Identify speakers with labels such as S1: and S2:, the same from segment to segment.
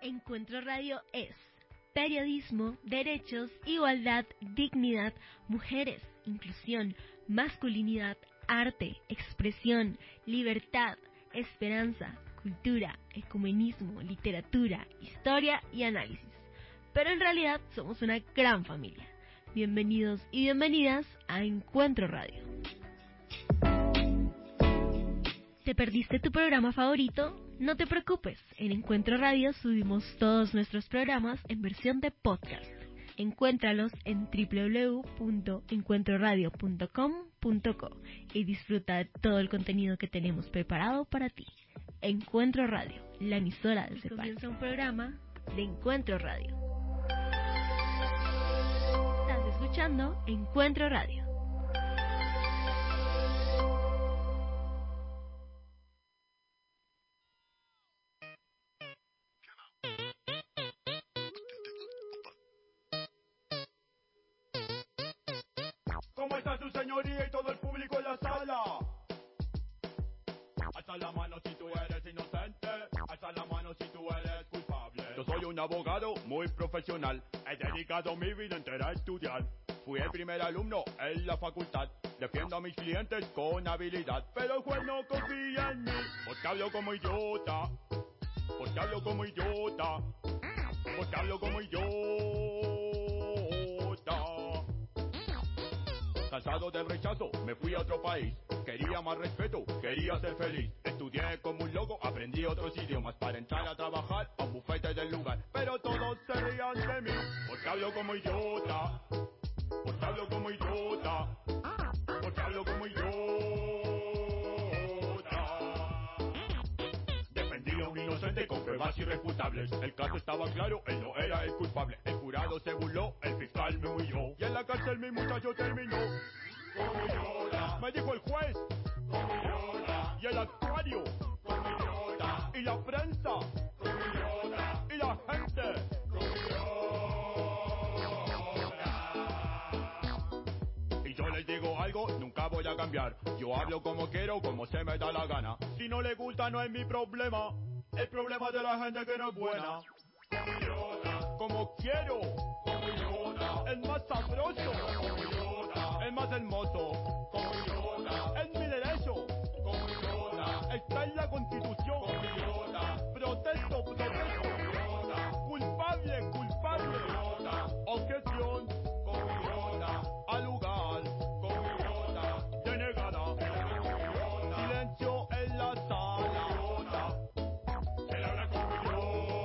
S1: Encuentro Radio es periodismo, derechos, igualdad, dignidad, mujeres, inclusión, masculinidad, arte, expresión, libertad, esperanza, cultura, ecumenismo, literatura, historia y análisis. Pero en realidad somos una gran familia. Bienvenidos y bienvenidas a Encuentro Radio. ¿Te perdiste tu programa favorito? No te preocupes, en Encuentro Radio subimos todos nuestros programas en versión de podcast. Encuéntralos en www.encuentroradio.com.co y disfruta de todo el contenido que tenemos preparado para ti. Encuentro Radio, la emisora de CEPAL. Comienza un programa de Encuentro Radio. Estás escuchando Encuentro Radio.
S2: ¿Cómo está su señoría y todo el público en la sala? Alza la mano si tú eres inocente, alza la mano si tú eres culpable. Yo soy un abogado muy profesional, he dedicado mi vida entera a estudiar. Fui el primer alumno en la facultad, defiendo a mis clientes con habilidad. Pero el juez no confía en mí, porque hablo como idiota, porque hablo como idiota, porque hablo como idiota. Cansado del rechazo, me fui a otro país. Quería más respeto, quería ser feliz. Estudié como un loco, aprendí otros idiomas para entrar a trabajar a un bufete del lugar. Pero todos se reían de mí, porque hablo como idiota, porque hablo como idiota, porque hablo como idiota. Defendí a un inocente con pruebas irrefutables. El caso estaba claro, él no era el culpable. El jurado se burló, el fiscal me humilló. Y en la cárcel mi muchacho terminó. Como idiota, me dijo el juez. Como idiota, y el actuario. Como idiota, y la prensa. Como idiota, y la gente. Como idiota. Y yo les digo algo, nunca voy a cambiar. Yo hablo como quiero, como se me da la gana. Si no le gusta no es mi problema. El problema de la gente que no es buena. Como idiota, como quiero. Como idiota, es más sabroso. Como idiota, es más hermoso. Como idiota, es mi derecho. Como idiota, está en la Constitución. Como idiota, protesto. Como idiota, culpable. Como idiota, objeción. Como idiota, al lugar. Como idiota, denegada. Como idiota, silencio en la sala. Se habla como idiota.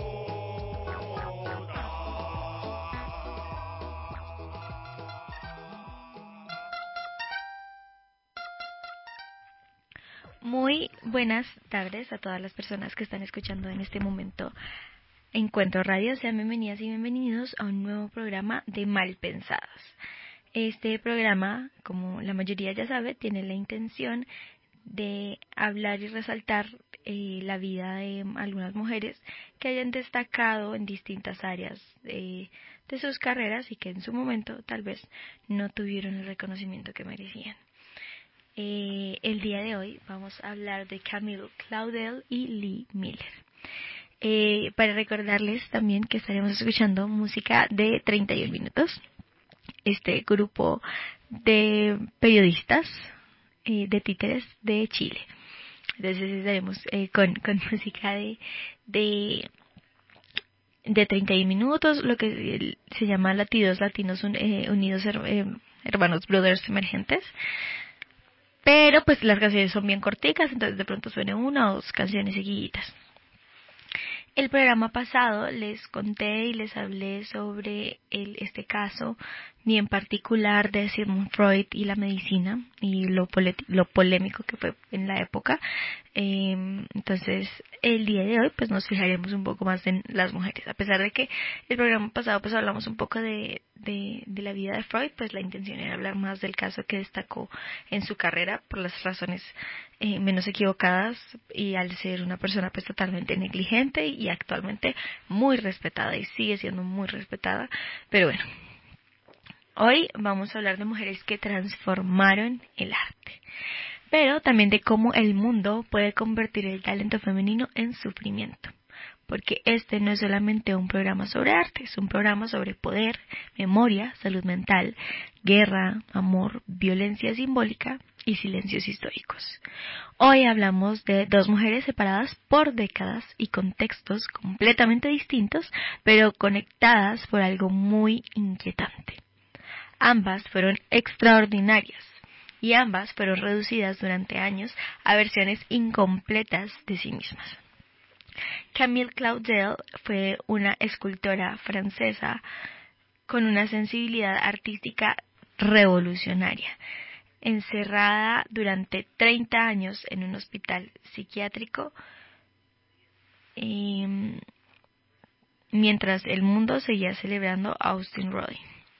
S1: Muy buenas tardes a todas las personas que están escuchando en este momento Encuentro Radio. Sean bienvenidas y bienvenidos a un nuevo programa de Malpensados. Este programa, como la mayoría ya sabe, tiene la intención de hablar y resaltar la vida de algunas mujeres que hayan destacado en distintas áreas de sus carreras y que en su momento tal vez no tuvieron el reconocimiento que merecían. El día de hoy vamos a hablar de Camille Claudel y Lee Miller. Para recordarles también que estaremos escuchando música de 31 minutos. Este grupo de periodistas de títeres de Chile. Entonces estaremos con música de 31 minutos, lo que se llama Latidos Latinos Unidos Hermanos Brothers Emergentes. Pero pues las canciones son bien corticas, entonces de pronto suene una o dos canciones seguiditas. El programa pasado les conté y les hablé sobre este caso, y en particular de Sigmund Freud y la medicina, y lo polémico que fue en la época. Entonces, el día de hoy pues nos fijaremos un poco más en las mujeres. A pesar de que el programa pasado pues hablamos un poco de la vida de Freud, pues la intención era hablar más del caso que destacó en su carrera por las razones menos equivocadas, y al ser una persona pues totalmente negligente y actualmente muy respetada, y sigue siendo muy respetada. Pero bueno, hoy vamos a hablar de mujeres que transformaron el arte, pero también de cómo el mundo puede convertir el talento femenino en sufrimiento. porque este no es solamente un programa sobre arte, es un programa sobre poder, memoria, salud mental, guerra, amor, violencia simbólica y silencios históricos. Hoy hablamos de dos mujeres separadas por décadas y contextos completamente distintos, pero conectadas por algo muy inquietante. Ambas fueron extraordinarias y ambas fueron reducidas durante años a versiones incompletas de sí mismas. Camille Claudel fue una escultora francesa con una sensibilidad artística revolucionaria, encerrada durante 30 años en un hospital psiquiátrico mientras el mundo seguía celebrando a Austin Roddy.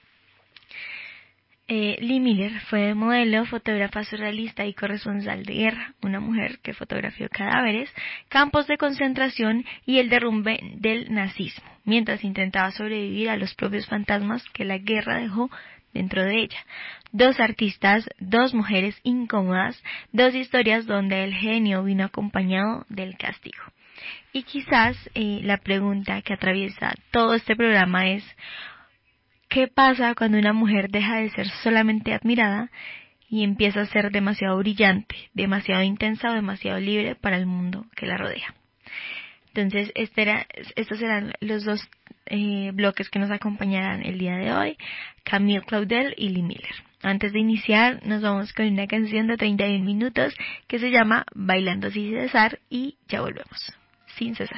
S1: Lee Miller fue modelo, fotógrafa surrealista y corresponsal de guerra, una mujer que fotografió cadáveres, campos de concentración y el derrumbe del nazismo, mientras intentaba sobrevivir a los propios fantasmas que la guerra dejó dentro de ella. Dos artistas, dos mujeres incómodas, dos historias donde el genio vino acompañado del castigo. Y quizás la pregunta que atraviesa todo este programa es: ¿qué pasa cuando una mujer deja de ser solamente admirada y empieza a ser demasiado brillante, demasiado intensa o demasiado libre para el mundo que la rodea? Entonces, estos serán los dos bloques que nos acompañarán el día de hoy, Camille Claudel y Lee Miller. Antes de iniciar, nos vamos con una canción de 31 minutos que se llama Bailando sin cesar y ya volvemos. Sin cesar.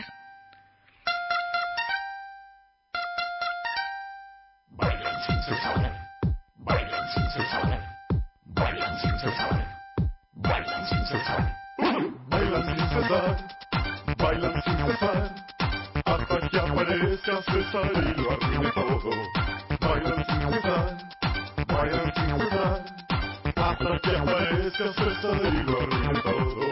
S3: Bailan sin cesar, bailan sin cesar, bailan sin cesar, bailan sin cesar, bailan sin cesar, bailan sin cesar, hasta que aparezca César y lo arruine todo. Bailan sin cesar, bailan sin cesar, hasta que aparezca César y lo arruine todo.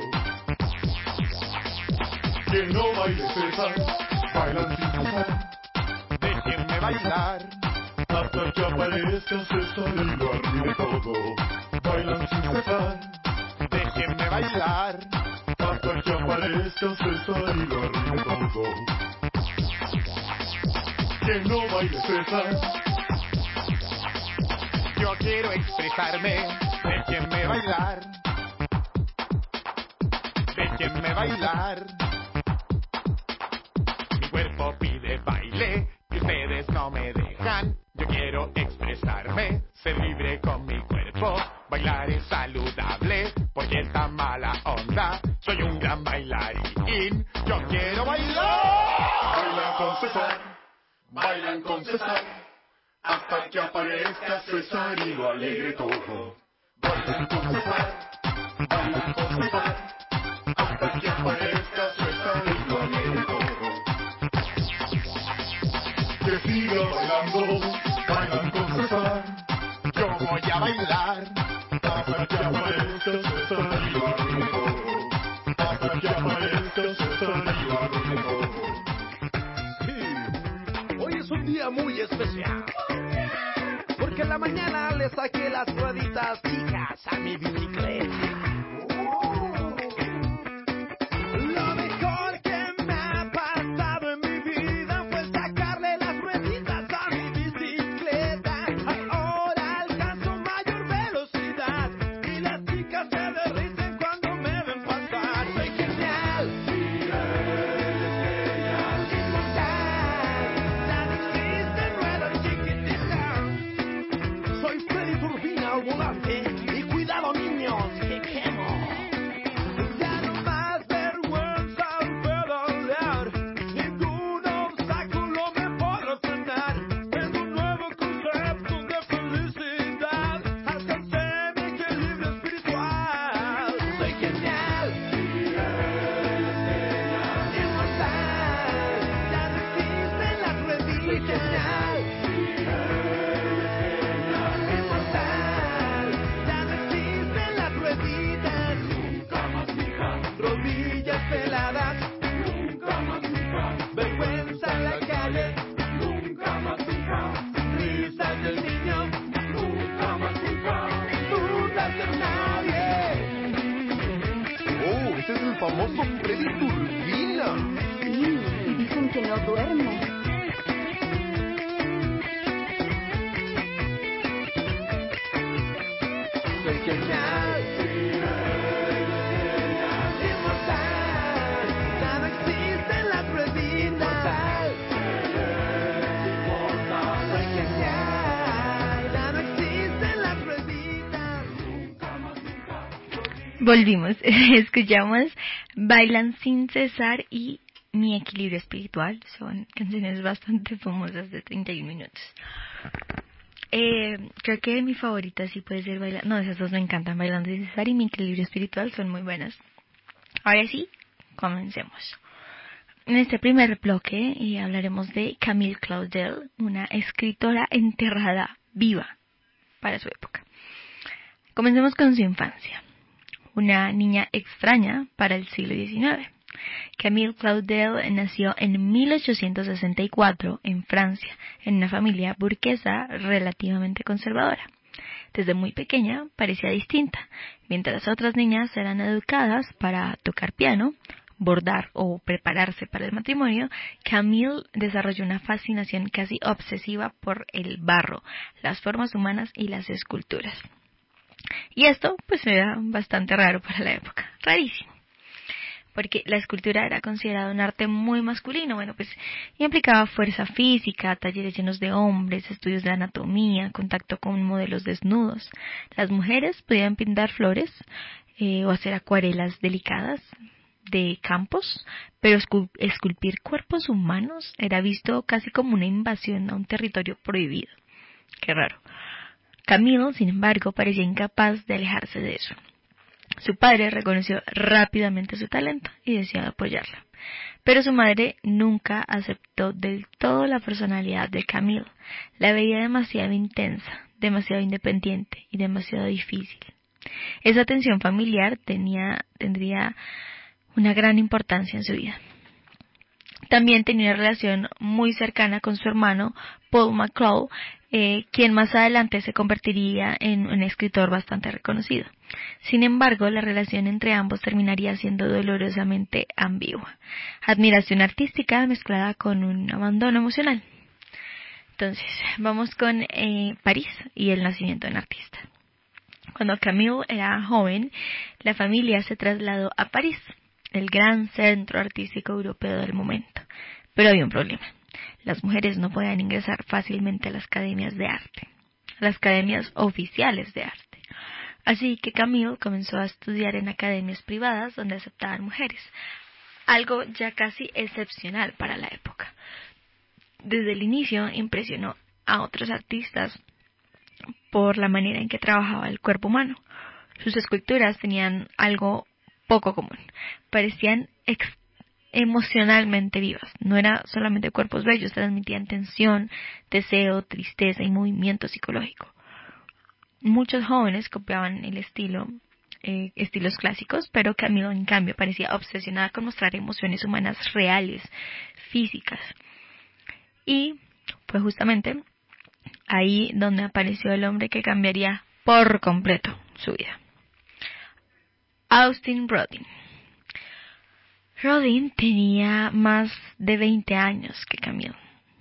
S3: Que no baile César, bailan sin cesar, déjenme bailar. Hasta que aparezca César y lo arruine todo. Bailan sin cesar, déjenme bailar. Hasta que aparezca César y lo arruine todo. Que no baile César. Yo quiero expresarme, déjenme bailar. Déjenme bailar. Mi cuerpo pide baile y ustedes no me dejan. Yo quiero expresarme, ser libre con mi cuerpo. Bailar es saludable, porque esta mala onda. Soy un gran bailarín, yo quiero bailar. Bailan con César, bailan con César, hasta que aparezca César y lo alegre todo. Bailan con César, bailan con César, hasta que aparezca César y lo alegre todo. Que siga bailando, bailan con César. Yo voy a bailar hasta que aparezca César y lo arruine todo. Hasta que aparezca César y lo arruine todo.
S4: Sí, hoy es un día muy especial, porque en la mañana le saqué las rueditas chicas a mi bicicleta. Lo mejor que me ha pasado en mi vida fue sacarle las rueditas a mi bicicleta. Ahora alcanzo mayor velocidad y las chicas se derriten cuando me ven pasar. Soy genial, inmortal, nadie existe, rueda chiquitita. Soy Freddy Turbina al volante y cuidado niños que quemo. Ya no más vergüenza al pedalear, ningún obstáculo me podrá frenar. Tengo un nuevo concepto de felicidad, alcancé mi equilibrio espiritual. Soy genial, inmortal, ya no existen las rueditas. Soy genial, inmortal, ya no existen las rueditas.
S3: Nunca más mija,
S4: Rodillas peladas,
S3: nunca más mija,
S4: vergüenza en la calle,
S3: nunca más mija,
S4: risas del niño,
S3: nunca más mija.
S4: dudas de nadie.
S5: Oh, ese es el famoso Freddy Turbina.
S1: Sí, y
S5: que no duermo.
S4: Soy genial, inmortal, nada existe en las rueditas. Soy genial, nada existe en las rueditas.
S1: Volvimos, escuchamos Bailan sin cesar y Mi equilibrio espiritual. Son canciones bastante famosas de 31 minutos. Creo que mi favorita sí puede ser Bailar. No, esas dos me encantan, Bailando sin cesar y Mi equilibrio espiritual, son muy buenas. Ahora sí, comencemos. En este primer bloque hablaremos de Camille Claudel, una escritora enterrada viva para su época. Comencemos con su infancia. Una niña extraña para el siglo XIX. Camille Claudel nació en 1864 en Francia, en una familia burguesa relativamente conservadora. Desde muy pequeña parecía distinta. Mientras otras niñas eran educadas para tocar piano, bordar o prepararse para el matrimonio, Camille desarrolló una fascinación casi obsesiva por el barro, las formas humanas y las esculturas. Y esto pues era bastante raro para la época, rarísimo, porque la escultura era considerada un arte muy masculino. Bueno, pues implicaba fuerza física, talleres llenos de hombres, estudios de anatomía, contacto con modelos desnudos. Las mujeres podían pintar flores o hacer acuarelas delicadas de campos, pero esculpir cuerpos humanos era visto casi como una invasión a un territorio prohibido. Qué raro. Camille, sin embargo, parecía incapaz de alejarse de eso. Su padre reconoció rápidamente su talento y decidió apoyarla. Pero su madre nunca aceptó del todo la personalidad de Camille. La veía demasiado intensa, demasiado independiente y demasiado difícil. Esa tensión familiar tendría una gran importancia en su vida. También tenía una relación muy cercana con su hermano Paul McClough, quien más adelante se convertiría en un escritor bastante reconocido. Sin embargo, la relación entre ambos terminaría siendo dolorosamente ambigua. Admiración artística mezclada con un abandono emocional. Entonces, vamos con París y el nacimiento de un artista. Cuando Camille era joven, la familia se trasladó a París, el gran centro artístico europeo del momento. Pero había un problema. Las mujeres no podían ingresar fácilmente a las academias de arte, a las academias oficiales de arte. Así que Camille comenzó a estudiar en academias privadas donde aceptaban mujeres, algo ya casi excepcional para la época. Desde el inicio impresionó a otros artistas por la manera en que trabajaba el cuerpo humano. Sus esculturas tenían algo poco común. Parecían emocionalmente vivas. No eran solamente cuerpos bellos, transmitían tensión, deseo, tristeza y movimiento psicológico. Muchos jóvenes copiaban el estilos clásicos, pero Camille, en cambio, parecía obsesionada con mostrar emociones humanas reales, físicas. Y fue justamente ahí donde apareció el hombre que cambiaría por completo su vida. Austin Rodin. Rodin tenía más de 20 años que Camille.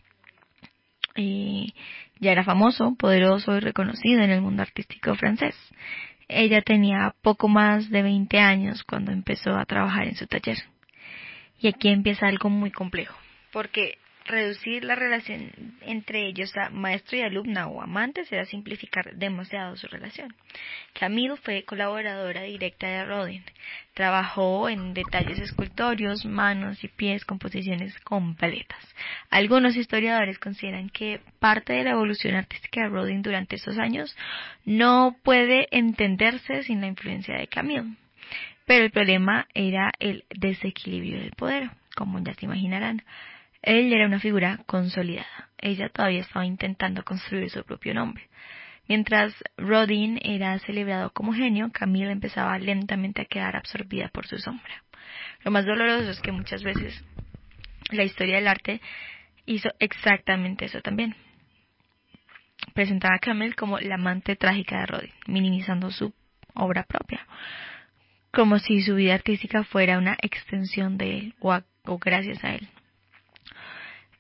S1: Ya era famoso, poderoso y reconocido en el mundo artístico francés. Ella tenía poco más de 20 años cuando empezó a trabajar en su taller. Y aquí empieza algo muy complejo, porque reducir la relación entre ellos a maestro y alumna o amantes era simplificar demasiado su relación. Camille fue colaboradora directa de Rodin. Trabajó en detalles escultorios, manos y pies, composiciones completas. Algunos historiadores consideran que parte de la evolución artística de Rodin durante estos años no puede entenderse sin la influencia de Camille. Pero el problema era el desequilibrio del poder, como ya se imaginarán. Él era una figura consolidada. Ella todavía estaba intentando construir su propio nombre. Mientras Rodin era celebrado como genio, Camille empezaba lentamente a quedar absorbida por su sombra. Lo más doloroso es que muchas veces la historia del arte hizo exactamente eso también. Presentaba a Camille como la amante trágica de Rodin, minimizando su obra propia, como si su vida artística fuera una extensión de él o gracias a él.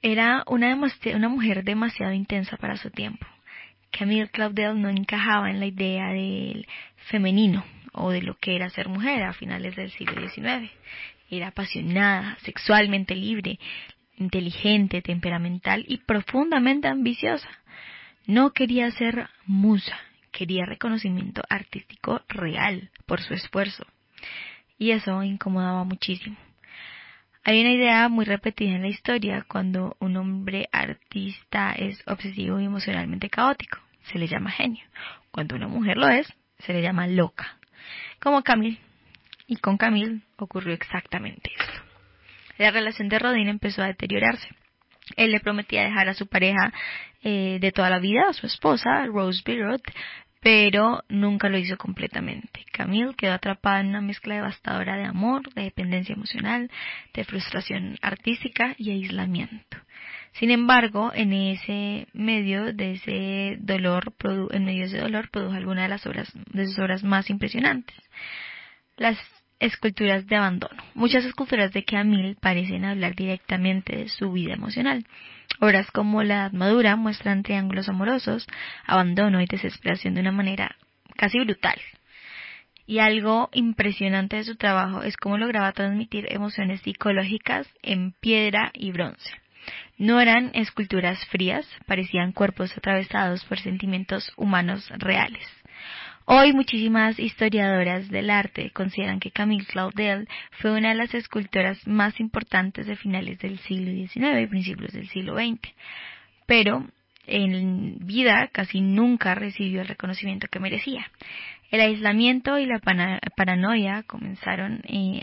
S1: Era una mujer demasiado intensa para su tiempo. Camille Claudel no encajaba en la idea del femenino o de lo que era ser mujer a finales del siglo XIX. Era apasionada, sexualmente libre, inteligente, temperamental y profundamente ambiciosa. No quería ser musa, quería reconocimiento artístico real por su esfuerzo. Y eso incomodaba muchísimo. Hay una idea muy repetida en la historia cuando un hombre artista es obsesivo y emocionalmente caótico. Se le llama genio. Cuando una mujer lo es, se le llama loca. Como Camille. Y con Camille ocurrió exactamente esto. La relación de Rodin empezó a deteriorarse. Él le prometía dejar a su pareja de toda la vida, a su esposa, Rose Byrd, pero nunca lo hizo completamente. Camille quedó atrapada en una mezcla devastadora de amor, de dependencia emocional, de frustración artística y aislamiento. Sin embargo, en medio de ese dolor produjo algunas de sus obras más impresionantes. Las esculturas de abandono. Muchas esculturas de Camille parecen hablar directamente de su vida emocional. Obras como La Edad Madura muestran triángulos amorosos, abandono y desesperación de una manera casi brutal. Y algo impresionante de su trabajo es cómo lograba transmitir emociones psicológicas en piedra y bronce. No eran esculturas frías, parecían cuerpos atravesados por sentimientos humanos reales. Hoy muchísimas historiadoras del arte consideran que Camille Claudel fue una de las escultoras más importantes de finales del siglo XIX y principios del siglo XX, pero en vida casi nunca recibió el reconocimiento que merecía. El aislamiento y la paranoia comenzaron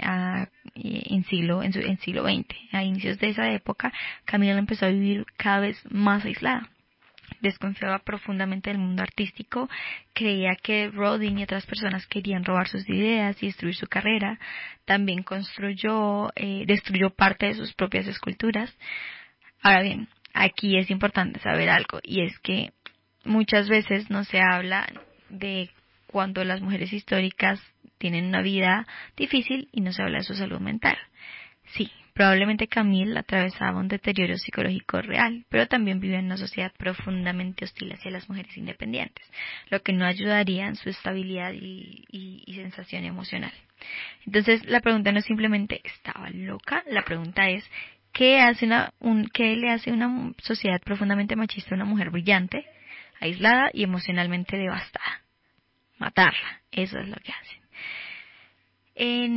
S1: en siglo XX. A inicios de esa época, Camille empezó a vivir cada vez más aislada. Desconfiaba profundamente del mundo artístico, creía que Rodin y otras personas querían robar sus ideas y destruir su carrera. También destruyó parte de sus propias esculturas. Ahora bien, aquí es importante saber algo, y es que muchas veces no se habla de cuando las mujeres históricas tienen una vida difícil y no se habla de su salud mental. Sí, probablemente Camille atravesaba un deterioro psicológico real, pero también vivía en una sociedad profundamente hostil hacia las mujeres independientes, lo que no ayudaría en su estabilidad y sensación emocional. Entonces, la pregunta no es simplemente ¿estaba loca? La pregunta es ¿qué le hace una sociedad profundamente machista a una mujer brillante, aislada y emocionalmente devastada? Matarla, eso es lo que hacen. En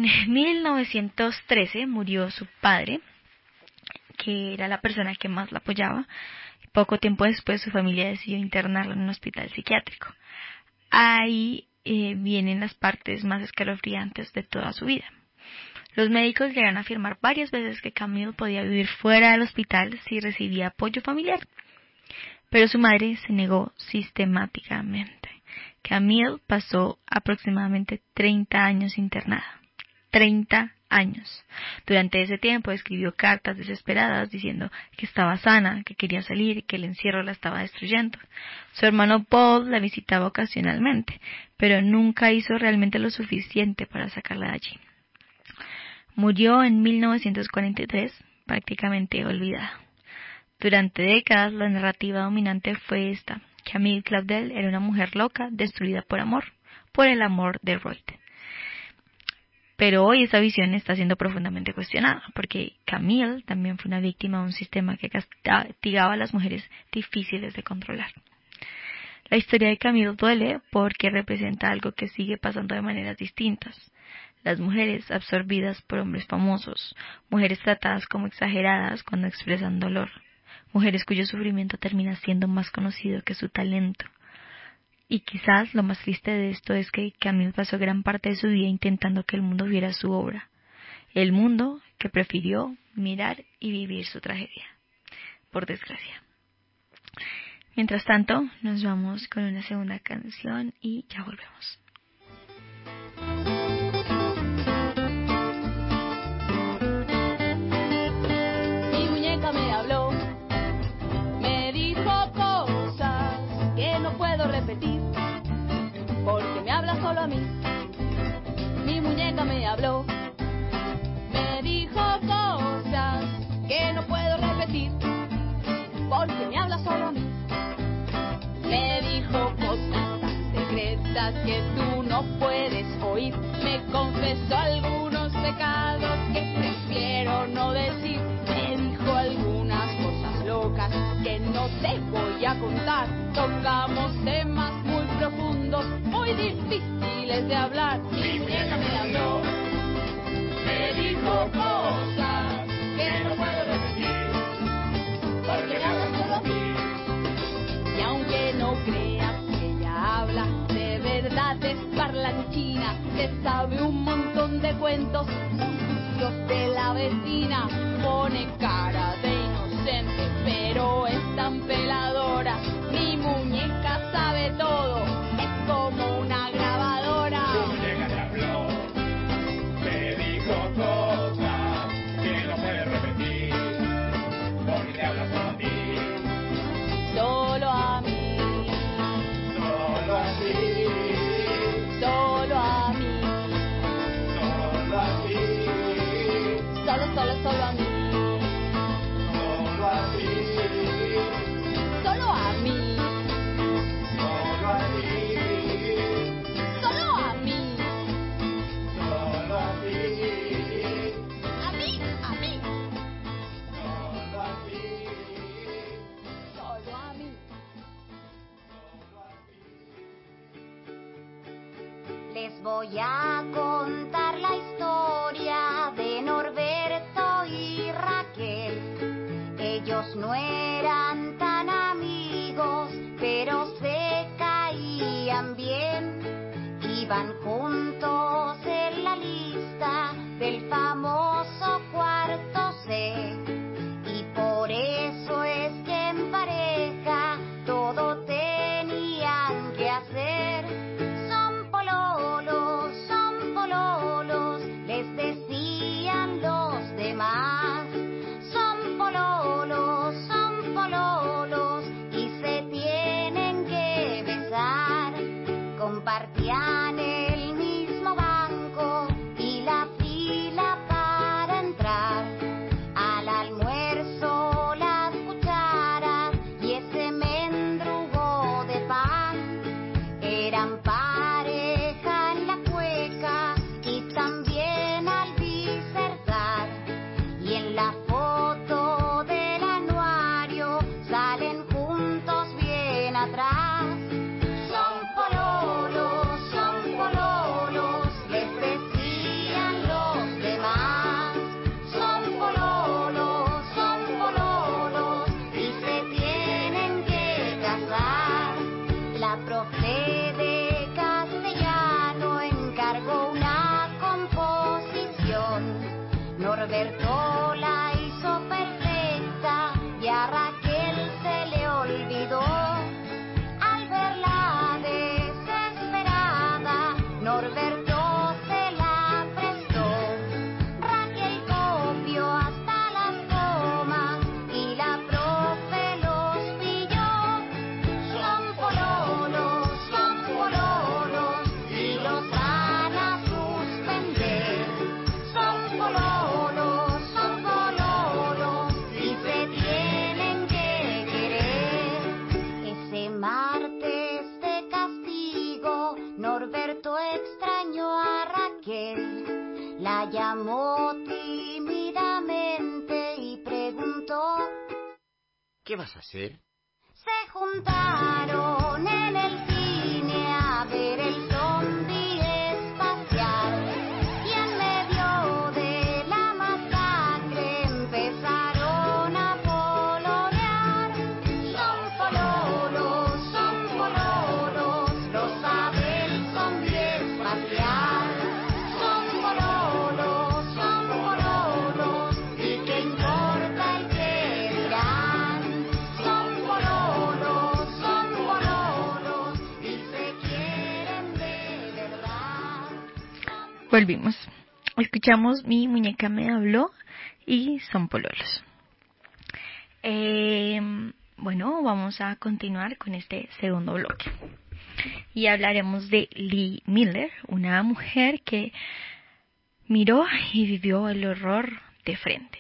S1: 1913 murió su padre, que era la persona que más la apoyaba. Poco tiempo después su familia decidió internarla en un hospital psiquiátrico. Ahí vienen las partes más escalofriantes de toda su vida. Los médicos llegaron a afirmar varias veces que Camille podía vivir fuera del hospital si recibía apoyo familiar, pero su madre se negó sistemáticamente. Camille pasó aproximadamente 30 años internada. 30 años. Durante ese tiempo escribió cartas desesperadas diciendo que estaba sana, que quería salir y que el encierro la estaba destruyendo. Su hermano Paul la visitaba ocasionalmente, pero nunca hizo realmente lo suficiente para sacarla de allí. Murió en 1943, prácticamente olvidada. Durante décadas la narrativa dominante fue esta: Camille Claudel era una mujer loca, destruida por el amor de Royd. Pero hoy esa visión está siendo profundamente cuestionada, porque Camille también fue una víctima de un sistema que castigaba a las mujeres difíciles de controlar. La historia de Camille duele porque representa algo que sigue pasando de maneras distintas. Las mujeres absorbidas por hombres famosos, mujeres tratadas como exageradas cuando expresan dolor, mujeres cuyo sufrimiento termina siendo más conocido que su talento. Y quizás lo más triste de esto es que Camille pasó gran parte de su vida intentando que el mundo viera su obra. El mundo que prefirió mirar y vivir su tragedia, por desgracia. Mientras tanto, nos vamos con una segunda canción y ya volvemos.
S5: Mi muñeca me habló, me dijo cosas que no puedo repetir, porque me habla solo a mí. Mi muñeca me habló, me dijo cosas que no puedo repetir, cosas que tú no puedes oír. Me confesó algunos pecados que prefiero no decir. Me dijo algunas cosas locas que no te voy a contar. Tocamos temas muy profundos, muy difíciles de hablar. Mi muñeca me habló, me dijo cosas que no puedo repetir, porque me habla solo a mí. Y aunque no creas que ella habla, de verdad es parlanchina, se sabe un montón de cuentos sucios de la vecina. Pone cara de inocente, pero es tan peladora. Mi muñeca sabe todo, es como una grabadora.
S3: Tu muñeca te habló, te dijo cosas que no puedes repetir, porque te habla solo a ti.
S5: Solo a mí,
S3: Solo a ti,
S5: solo a mí,
S3: solo a ti,
S5: solo a mí,
S3: solo a ti,
S5: solo a mí,
S3: solo a ti,
S5: solo a mí,
S3: solo a ti,
S5: a mí,
S3: solo a ti.
S5: solo a mí.
S6: Les voy a contar la historia de Norberto y Raquel. Ellos no eran tan amigos, pero se caían bien. Iban juntos en la lista del famoso cuarto C. Y por eso es que en pareja todo tenían que hacer. Son pololos, les decían los demás. Son pololos, y se tienen que besar. Compartían el mismo banco y la fila para entrar. Al almuerzo las cucharas y ese mendrugo de pan. Eran pareja en la cueca y también al disertar. Y en la foto del anuario salen juntos bien atrás. Son pololos, les decían los demás. Son pololos, y se tienen que casar. La profe de castellano encargó una composición. Norberto la hizo perfecta y a Raquel se le olvidó. Al verla desesperada, Norberto se la prestó. Raquel copió hasta las comas y la profe los pilló. Son pololos, y los van a suspender. Son pololos, y se tienen que querer. Ese martes de castigo, Norberto extrañó a Raquel. La llamó tímidamente y preguntó:
S7: ¿Qué vas a hacer?
S6: se juntaron en el cine a ver el zombie espacial. Y en medio de la masacre empezaron a pololear. Son pololos, lo sabe el zombie espacial. Son pololos, y qué importa el que dirán. Son pololos, y se quieren de verdad.
S1: Volvimos. Escuchamos Mi muñeca me habló y Son pololos. Bueno, vamos a continuar con este segundo bloque. Y hablaremos de Lee Miller, una mujer que miró y vivió el horror de frente.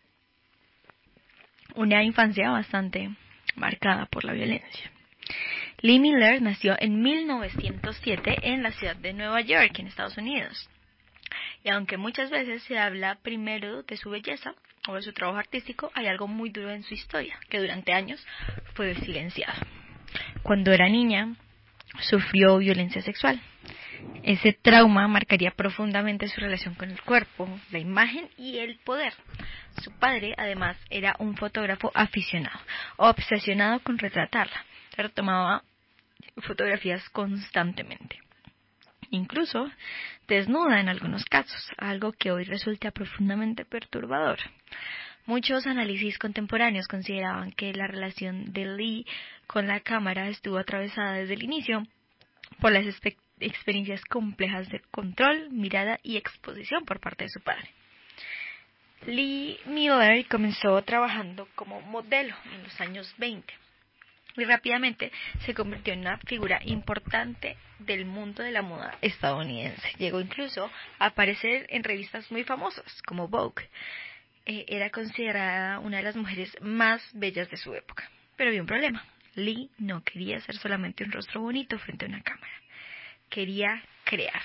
S1: Una infancia bastante marcada por la violencia. Lee Miller nació en 1907 en la ciudad de Nueva York, en Estados Unidos. Y aunque muchas veces se habla primero de su belleza o de su trabajo artístico, hay algo muy duro en su historia, que durante años fue silenciado. Cuando era niña, sufrió violencia sexual. Ese trauma marcaría profundamente su relación con el cuerpo, la imagen y el poder. Su padre, además, era un fotógrafo aficionado, obsesionado con retratarla, pero tomaba fotografías constantemente. Incluso desnuda en algunos casos, algo que hoy resulta profundamente perturbador. Muchos análisis contemporáneos consideraban que la relación de Lee con la cámara estuvo atravesada desde el inicio por las experiencias complejas de control, mirada y exposición por parte de su padre. Lee Miller comenzó trabajando como modelo en los años 20 y rápidamente se convirtió en una figura importante del mundo de la moda estadounidense. Llegó incluso a aparecer en revistas muy famosas como Vogue. Era considerada una de las mujeres más bellas de su época. Pero había un problema. Lee no quería ser solamente un rostro bonito frente a una cámara. Quería crear.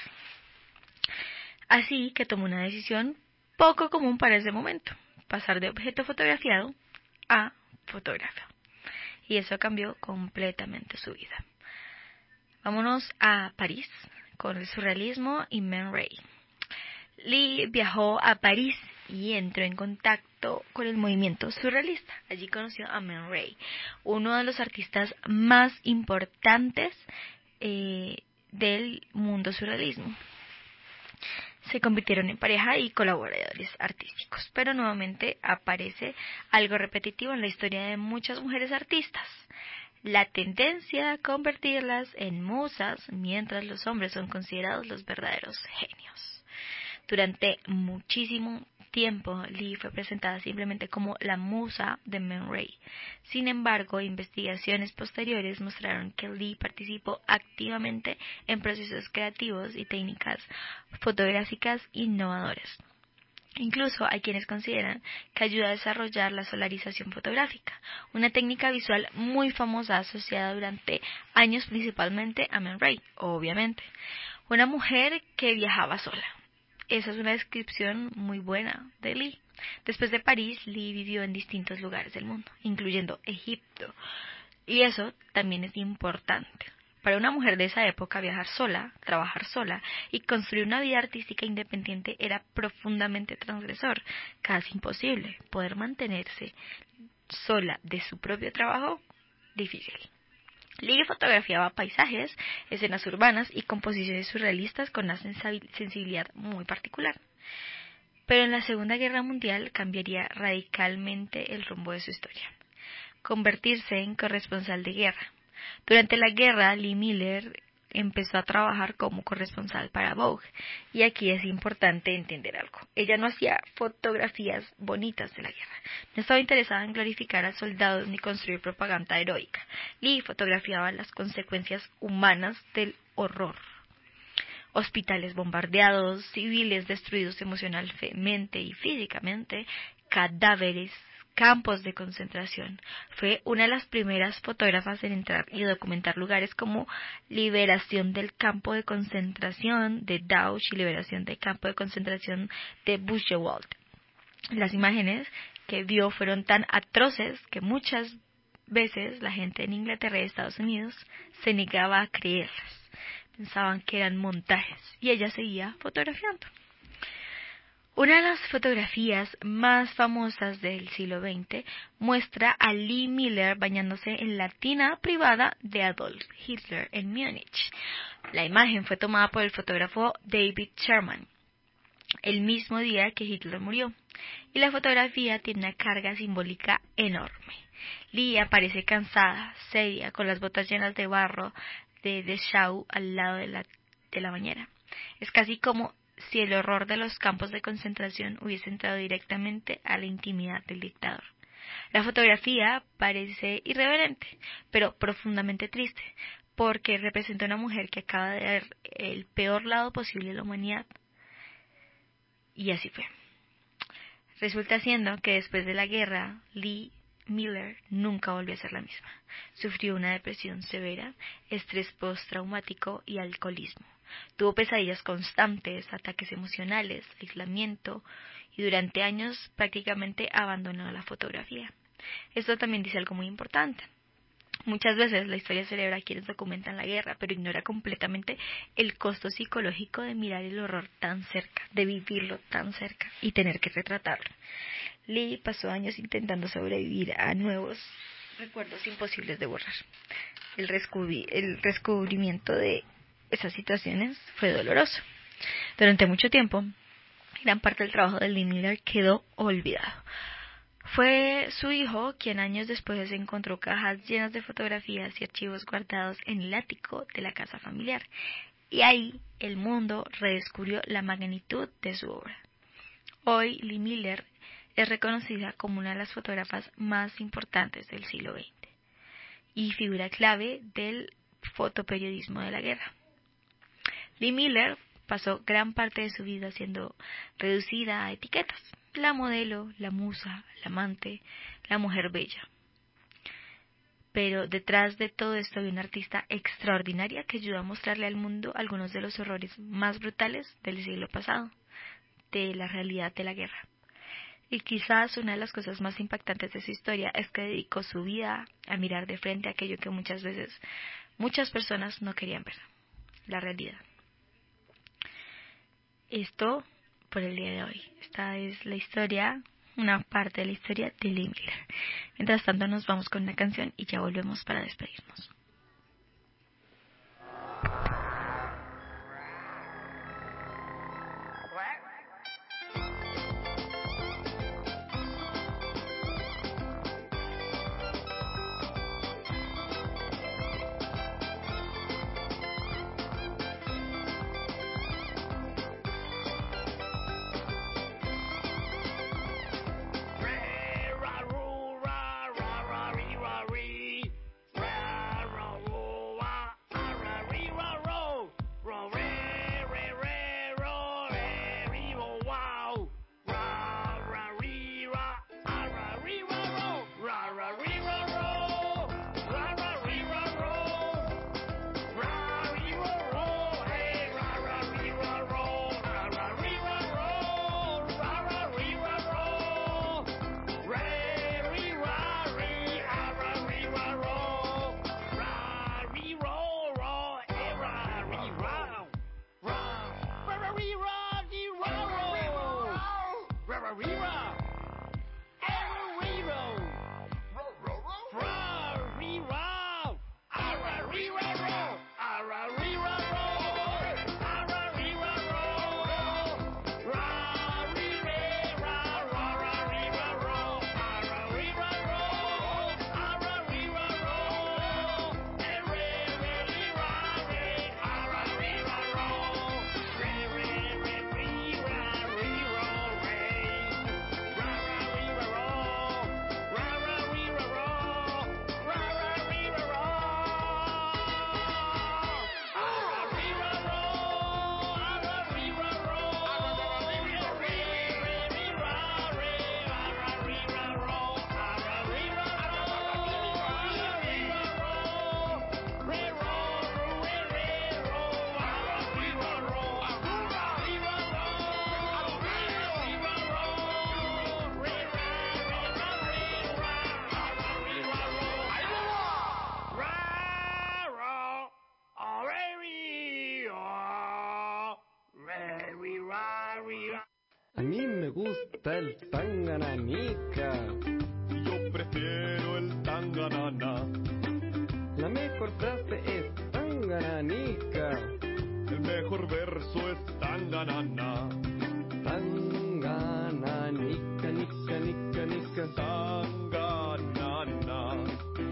S1: Así que tomó una decisión poco común para ese momento: pasar de objeto fotografiado a fotógrafo. Y eso cambió completamente su vida. Vámonos a París con el surrealismo y Man Ray. Lee viajó a París y entró en contacto con el movimiento surrealista. Allí conoció a Man Ray, uno de los artistas más importantes del mundo surrealismo. Se convirtieron en pareja y colaboradores artísticos, pero nuevamente aparece algo repetitivo en la historia de muchas mujeres artistas: la tendencia a convertirlas en musas, mientras los hombres son considerados los verdaderos genios. Durante muchísimo tiempo, Lee fue presentada simplemente como la musa de Man Ray. Sin embargo, investigaciones posteriores mostraron que Lee participó activamente en procesos creativos y técnicas fotográficas innovadoras. Incluso hay quienes consideran que ayuda a desarrollar la solarización fotográfica, una técnica visual muy famosa asociada durante años principalmente a Man Ray, obviamente. Una mujer que viajaba sola. Esa es una descripción muy buena de Lee. Después de París, Lee vivió en distintos lugares del mundo, incluyendo Egipto. Y eso también es importante. Para una mujer de esa época, viajar sola, trabajar sola y construir una vida artística independiente era profundamente transgresor, casi imposible. Poder mantenerse sola de su propio trabajo, difícil. Lee fotografiaba paisajes, escenas urbanas y composiciones surrealistas con una sensibilidad muy particular. Pero en la Segunda Guerra Mundial cambiaría radicalmente el rumbo de su historia: convertirse en corresponsal de guerra. Durante la guerra, Lee Miller empezó a trabajar como corresponsal para Vogue, y aquí es importante entender algo. Ella no hacía fotografías bonitas de la guerra, no estaba interesada en glorificar a soldados ni construir propaganda heroica. Lee fotografiaba las consecuencias humanas del horror: hospitales bombardeados, civiles destruidos emocionalmente y físicamente, cadáveres, campos de concentración. Fue una de las primeras fotógrafas en entrar y documentar lugares como liberación del campo de concentración de Dachau y liberación del campo de concentración de Buchenwald. Las imágenes que vio fueron tan atroces que muchas veces la gente en Inglaterra y Estados Unidos se negaba a creerlas. Pensaban que eran montajes y ella seguía fotografiando. Una de las fotografías más famosas del siglo XX muestra a Lee Miller bañándose en la tina privada de Adolf Hitler en Múnich. La imagen fue tomada por el fotógrafo David Sherman el mismo día que Hitler murió, y la fotografía tiene una carga simbólica enorme. Lee aparece cansada, seria, con las botas llenas de barro de Dachau al lado de la bañera. Es casi como si el horror de los campos de concentración hubiese entrado directamente a la intimidad del dictador. La fotografía parece irreverente, pero profundamente triste, porque representa a una mujer que acaba de ver el peor lado posible de la humanidad. Y así fue. Resulta siendo que después de la guerra, Lee Miller nunca volvió a ser la misma. Sufrió una depresión severa, estrés postraumático y alcoholismo. Tuvo pesadillas constantes, ataques emocionales, aislamiento y durante años prácticamente abandonó la fotografía. Esto también dice algo muy importante. Muchas veces la historia celebra a quienes documentan la guerra, pero ignora completamente el costo psicológico de mirar el horror tan cerca, de vivirlo tan cerca y tener que retratarlo. Lee pasó años intentando sobrevivir a nuevos recuerdos imposibles de borrar. El descubrimiento de esas situaciones fue doloroso. Durante mucho tiempo, gran parte del trabajo de Lee Miller quedó olvidado. Fue su hijo quien años después encontró cajas llenas de fotografías y archivos guardados en el ático de la casa familiar. Y ahí el mundo redescubrió la magnitud de su obra. Hoy Lee Miller es reconocida como una de las fotógrafas más importantes del siglo XX y figura clave del fotoperiodismo de la guerra. Lee Miller pasó gran parte de su vida siendo reducida a etiquetas: la modelo, la musa, la amante, la mujer bella. Pero detrás de todo esto hay una artista extraordinaria que ayudó a mostrarle al mundo algunos de los horrores más brutales del siglo pasado, de la realidad de la guerra. Y quizás una de las cosas más impactantes de su historia es que dedicó su vida a mirar de frente aquello que muchas veces muchas personas no querían ver, la realidad. Esto por el día de hoy. Esta es la historia, una parte de la historia de Lee Miller. Mientras tanto nos vamos con una canción y ya volvemos para despedirnos.
S4: A mí me gusta el tangananica.
S2: Yo prefiero el tanganana.
S4: La mejor frase es tangananica.
S2: El mejor verso es tanganana.
S4: Tangananica, nica, nica, nica.
S2: Tanganana.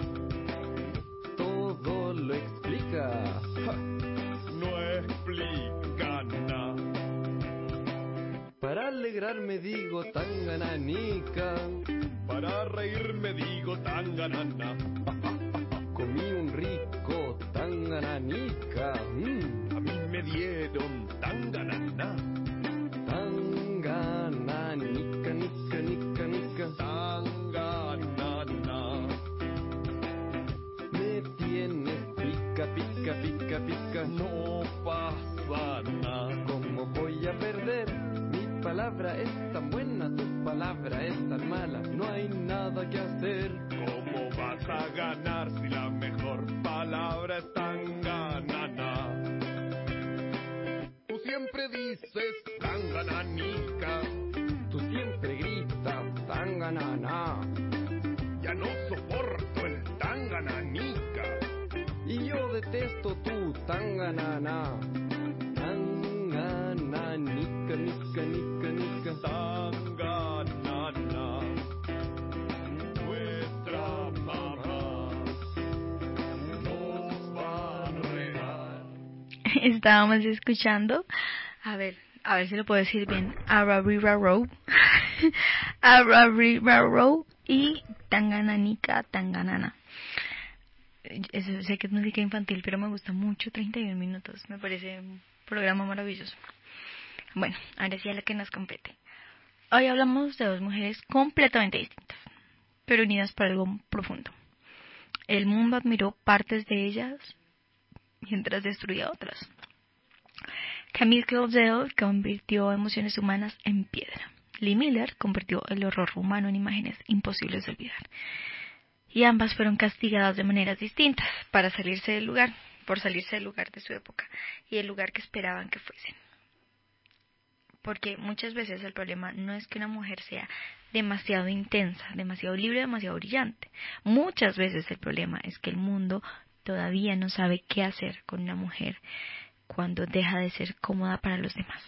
S4: Todo lo explica.
S2: Ja, no explica nada.
S4: Para alegrarme digo tangananica.
S2: Para reírme digo tanganana.
S4: Comí un rico tangananica.
S2: A mí me dieron tanganana.
S4: Tangananica, nica, nica, nica.
S2: Tanganana.
S8: palabra es tan buena, tu palabra es tan mala, no hay nada que hacer.
S3: ¿Cómo vas a ganar si la mejor palabra es tanganana? Tú siempre dices tangananica,
S8: Tú siempre gritas tanganana,
S3: ya no soporto el tangananica.
S8: y yo detesto tu tanganana. Tanganana, nica, nica, nica, nica.
S3: Tanganana, nuestra mamá nos va a regar.
S1: Estábamos escuchando, a ver si lo puedo decir bien, Ararirarow, Ararirarow y Tangananica, Tanganana. Eso, sé que es música infantil, pero me gusta mucho, 31 minutos, me parece un programa maravilloso. Bueno, ahora sí a lo que nos compete. Hoy hablamos de dos mujeres completamente distintas, pero unidas por algo profundo. El mundo admiró partes de ellas mientras destruía otras. Camille Claudel convirtió emociones humanas en piedra. Lee Miller convirtió el horror humano en imágenes imposibles de olvidar. Y ambas fueron castigadas de maneras distintas por salirse del lugar de su época y el lugar que esperaban que fuesen. Porque muchas veces el problema no es que una mujer sea demasiado intensa, demasiado libre, demasiado brillante. Muchas veces el problema es que el mundo todavía no sabe qué hacer con una mujer cuando deja de ser cómoda para los demás.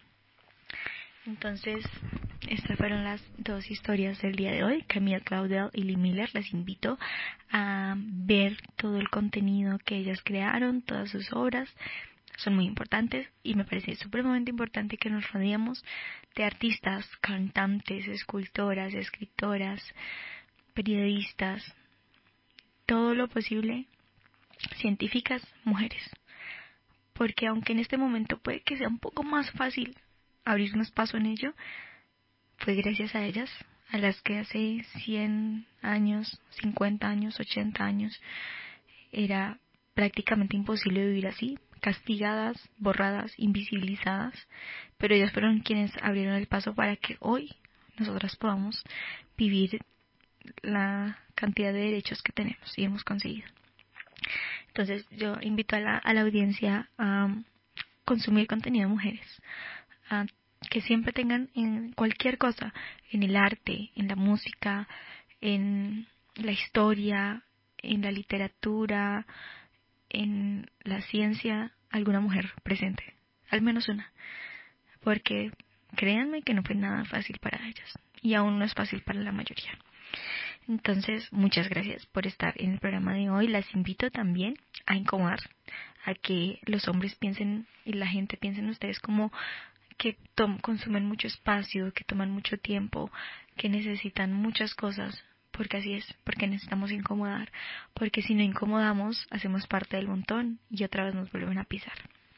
S1: Entonces, estas fueron las dos historias del día de hoy, Camille Claudel y Lee Miller. Les invito a ver todo el contenido que ellas crearon, todas sus obras. Son muy importantes y me parece supremamente importante que nos rodeemos de artistas, cantantes, escultoras, escritoras, periodistas, todo lo posible, científicas, mujeres. Porque aunque en este momento puede que sea un poco más fácil abrirnos paso en ello, fue gracias a ellas, a las que hace 100 años, 50 años, 80 años, era prácticamente imposible vivir así, castigadas, borradas, invisibilizadas, pero ellas fueron quienes abrieron el paso para que hoy nosotras podamos vivir la cantidad de derechos que tenemos y hemos conseguido. Entonces yo invito a la audiencia a consumir contenido de mujeres, a que siempre tengan en cualquier cosa, en el arte, en la música, en la historia, en la literatura, en la ciencia, alguna mujer presente, al menos una, porque créanme que no fue nada fácil para ellas y aún no es fácil para la mayoría. Entonces, muchas gracias por estar en el programa de hoy. Las invito también a incomodar, a que los hombres piensen y la gente piense en ustedes como que consumen mucho espacio, que toman mucho tiempo, que necesitan muchas cosas, porque así es, porque necesitamos incomodar, porque si no incomodamos, hacemos parte del montón y otra vez nos vuelven a pisar.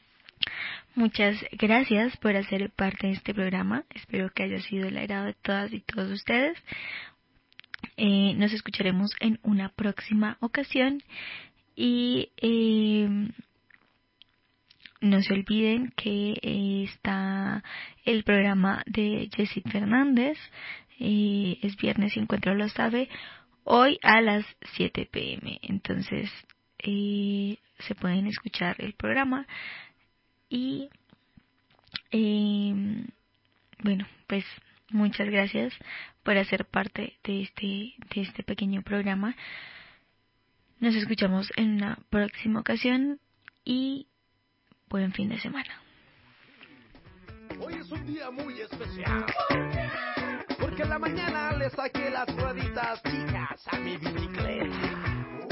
S1: Muchas gracias por hacer parte de este programa, espero que haya sido el agrado de todas y todos ustedes. Nos escucharemos en una próxima ocasión y no se olviden que está el programa de Jessie Fernández, es viernes y Encuentro lo sabe, hoy a las 7 p.m. Entonces se pueden escuchar el programa y bueno, pues muchas gracias por hacer parte de este pequeño programa. Nos escuchamos en una próxima ocasión y buen fin de semana.
S4: Hoy es un día muy especial, porque en la mañana le saqué las rueditas chicas a mi bicicleta.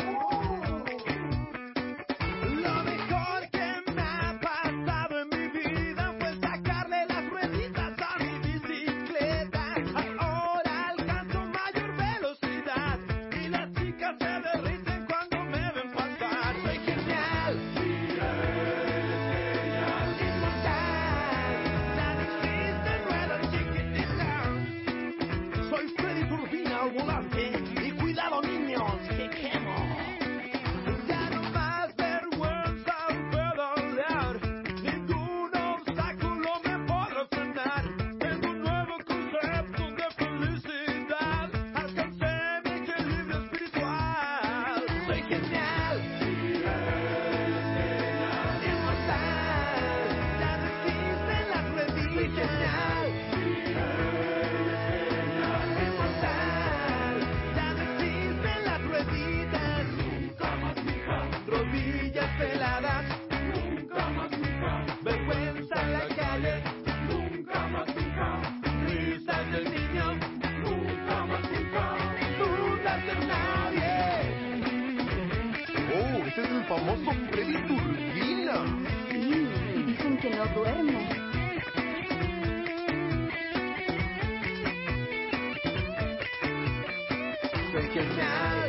S4: Lo mejor que me ha pasado en mi vida fue sacarle las rueditas a mi bicicleta. Ahora alcanzo mayor velocidad y las chicas se derriten cuando me ven pasar. Soy genial, soy Freddy Turbina al volante y cuidado niños que quemo.
S5: duermo.
S4: Sé que me